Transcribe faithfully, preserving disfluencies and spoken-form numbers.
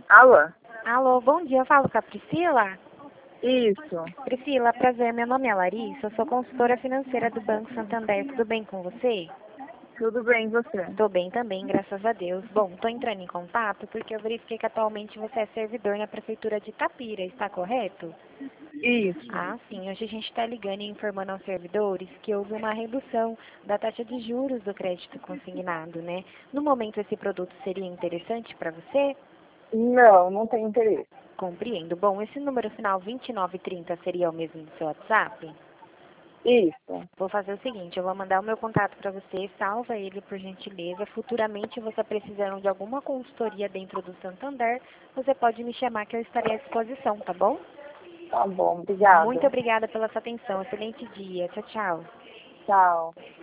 Alô? Alô, bom dia, eu falo com a Priscila. Isso. Priscila, prazer, meu nome é Larissa, eu sou consultora financeira do Banco Santander, tudo bem com você? Tudo bem, e você? Tô bem também, graças a Deus. Bom, tô entrando em contato porque eu verifiquei que atualmente você é servidor na Prefeitura de Itapira, está correto? Isso. Ah, sim, hoje a gente está ligando e informando aos servidores que houve uma redução da taxa de juros do crédito consignado, né? No momento, esse produto seria interessante para você? Não, não tenho interesse. Compreendo. Bom, esse número final vinte e nove trinta seria o mesmo do seu WhatsApp? Isso. Vou fazer o seguinte, eu vou mandar o meu contato para você, salva ele por gentileza. Futuramente, você precisando de alguma consultoria dentro do Santander, você pode me chamar que eu estarei à disposição, tá bom? Tá bom, Muito obrigada. obrigada pela sua atenção. Excelente dia. Tchau, tchau. Tchau.